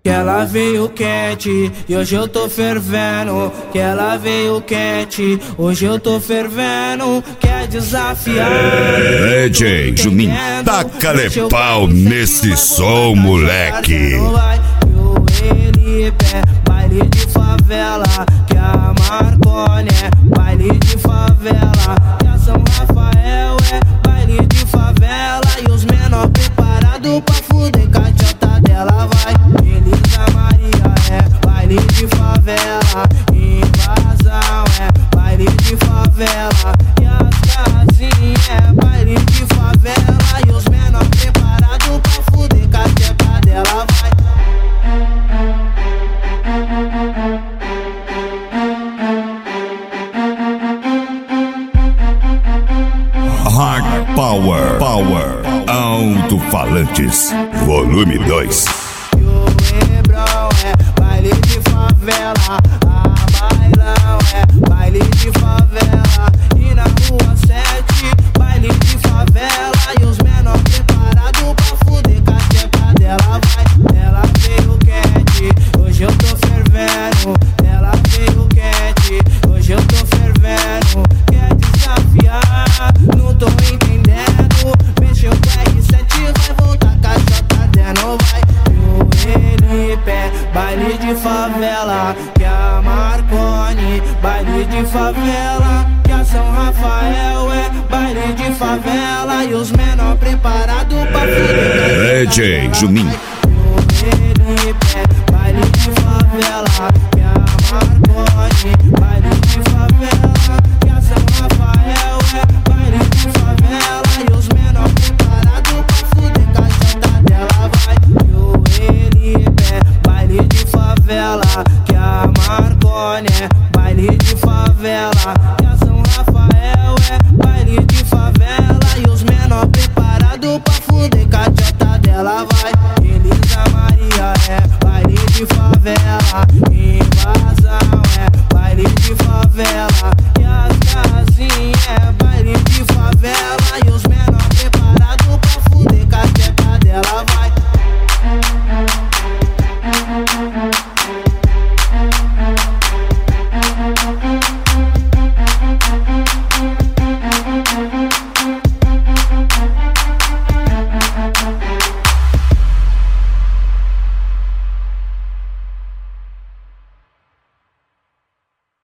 que ela veio quente e hoje eu tô fervendo. Que ela veio quente, hoje eu tô fervendo. Quer desafiar? DJ Juninho, taca-lhe pau nesse som, moleque. Baile de favela, que a Marconi é baile de favela, que a São Rafael é baile de favela. E os menor preparados pra fuder, com a tchota dela vai. Elisa Maria é baile de favela, invasão é baile de favela, e as casinhas é baile de favela. E os menor preparados pra fuder, com a tchota dela vai. Hard Power, Alto-Falantes, volume 2. E o Hebrão é baile de favela, a Bailão é baile de favela, e na rua 7, baile de favela. E os menor preparados pra fuder, com a tcheca dela vai. Ela veio quente, hoje eu tô fervendo. Ela veio quente, hoje eu tô fervendo. Quer desafiar? Não tô entendendo. Mexeu com R7, vai voltar com a chota dela, vai. E o Felipe, baile de favela, que a Marconi, baile de favela, que a São Rafael é baile de favela. E os menor preparados pra fuder. DJ Juninho,